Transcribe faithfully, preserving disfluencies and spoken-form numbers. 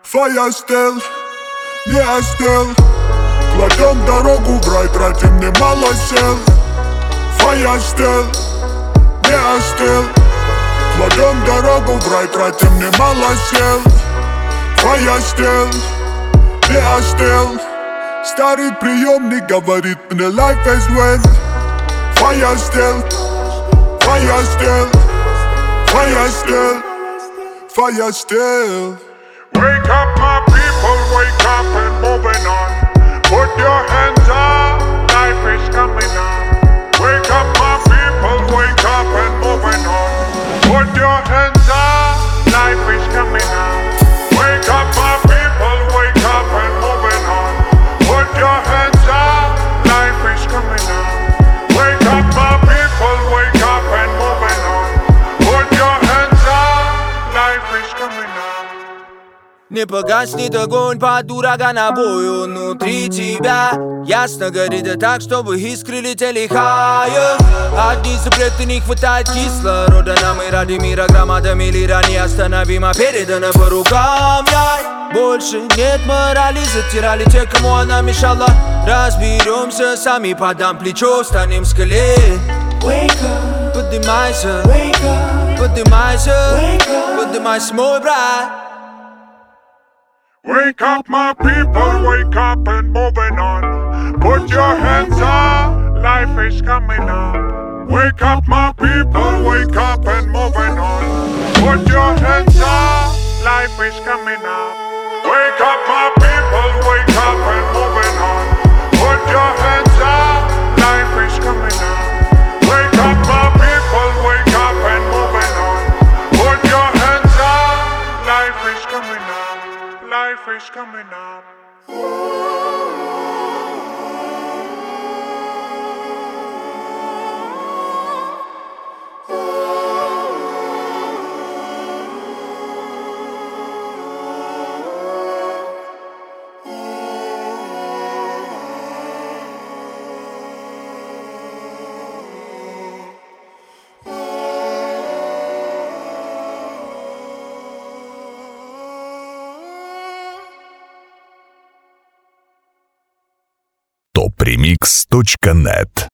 Fire still, не остыл. Кладем дорогу в рай, тратим немало сил. Fire still, не остыл. Кладем дорогу в рай, тратим немало сил. Fire still, не остыл. Старый приемник говорит мне life is when. Fire still, fire still, fire still, fire still. Wake up my people, wake up and moving on. Put your hands up, life is coming on. Wake up my people, wake up and moving on. Put your hands up, life is coming on. Wake up my people, wake up and moving on. Put your hands up, life is coming on. Wake up my people, wake up and moving on. Put your hands up, life is coming on. Не погаснет огонь под урагана бою внутри тебя. Ясно горит и так, чтобы искры летели higher. Одни запреты, не хватает кислорода. Нам и ради мира громадами лира неостановимо передана по рукам. Я больше нет морали, затирали те, кому она мешала. Разберемся сами, подам плечо, станем скале. Поднимайся, поднимайся, поднимайся, мой брат. Wake up my people, wake up and moving on. Put your hands up, life is coming on. Wake up my people, wake up and moving on. Put your hands up, life is coming on. Wake up my people, wake up and moving on. Put your hands up, life is coming on. Wake up my people, wake up and moving on. Put your hands up, life is coming on. Life is coming up. топ ремикс точка нет